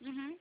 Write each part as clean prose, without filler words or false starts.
Uhum.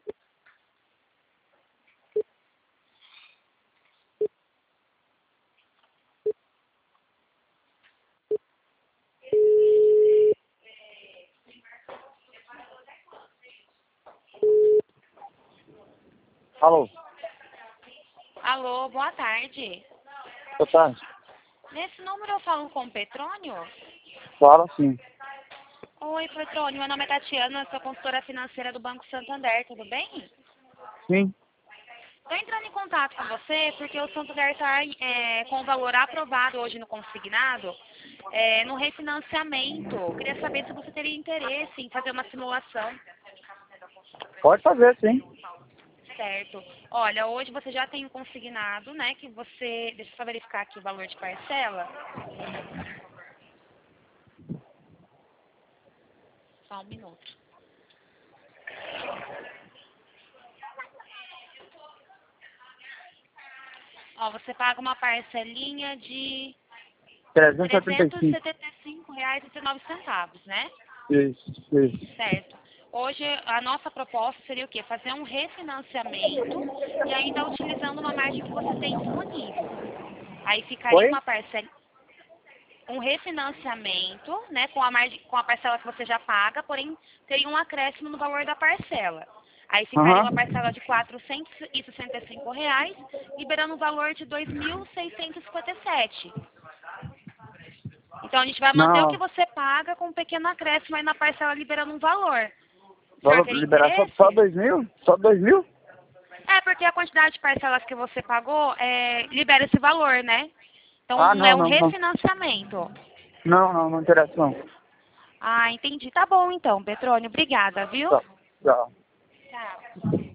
Alô, Alô, boa tarde. boa tarde. Nesse número eu falo com o Petrônio? Fala sim. Oi, Petrônio. Meu nome é Tatiana, sou consultora financeira do Banco Santander, tudo bem? Sim. Estou entrando em contato com você porque o Santander está com o valor aprovado hoje no consignado no refinanciamento. Eu queria saber se você teria interesse em fazer uma simulação. Pode fazer, sim. Certo. Olha, hoje você já tem o consignado, né? Que você. Deixa eu só verificar aqui o valor de parcela. Só um minuto. Ó, você paga uma parcelinha de R$ 375. 375,19, né? Isso. Certo. Hoje a nossa proposta seria o quê? Fazer um refinanciamento e ainda utilizando uma margem que você tem disponível. Aí ficaria Oi? uma parcela, um refinanciamento, né, com a margem, com a parcela que você já paga, porém teria um acréscimo no valor da parcela. Aí ficaria Aham. uma parcela de R$ 465, liberando um valor de R$ 2.657. Então a gente vai manter o que Não, você paga com um pequeno acréscimo aí na parcela, liberando um valor. O senhor vamos teria liberar só interesse? 2.000? Só 2.000? É, porque a quantidade de parcelas que você pagou libera esse valor, né? Ah, Então é não, um não, não. refinanciamento. Não interessa não. Ah, entendi. Tá bom então, Petrônio. Obrigada, viu? Tchau. Tchau. Tchau.